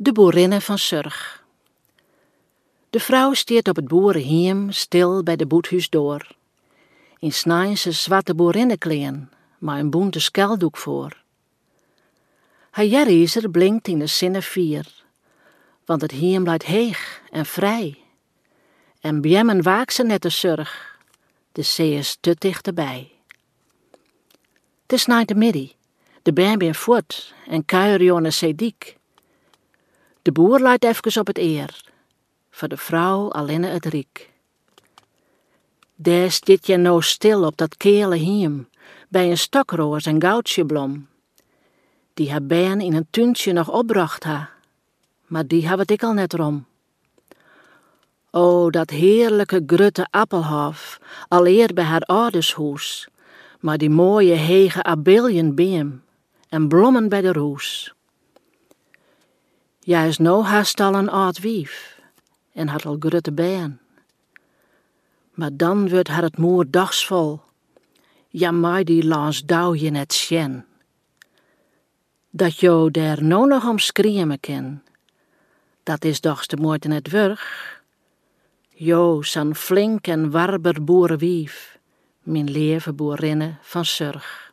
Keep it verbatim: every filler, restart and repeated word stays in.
De boerinne van Surg. De vrouw steert op het boerenhiem stil bij de boethuis door. In snijnse zwarte boerinnenkleen, maar een boente skeldoek voor. Haar jarriezer blinkt in de zinnevier, want het hiem blijft heeg en vrij. En bjemmen waakt ze net de Surg, de zee is te dichterbij. Het is na de middie, de bern ben voort en kuier aan de zeediek. De boer leidt even op het eer, voor de vrouw alleen het riek. Daar zit je nou stil op dat kele hiem, bij een stokroos en goudjeblom, die haar bern in een tuintje nog opbracht ha, maar die hebben ik al net rom. O, dat heerlijke grutte appelhof, alleer bij haar oudershoes, maar die mooie hege abeljenbeem en blommen bij de roes. Ja is nou haast al een oud wief en had al grutte bern. Maar dan wordt haar het moer dagsvol, ja mij die lans douw je net sjen. Dat jo daar nou nog om skriemen ken, dat is doch de moeite net wurg. Jo, zo'n flink en warber boerenwief, mijn lieve boerinne van Surg.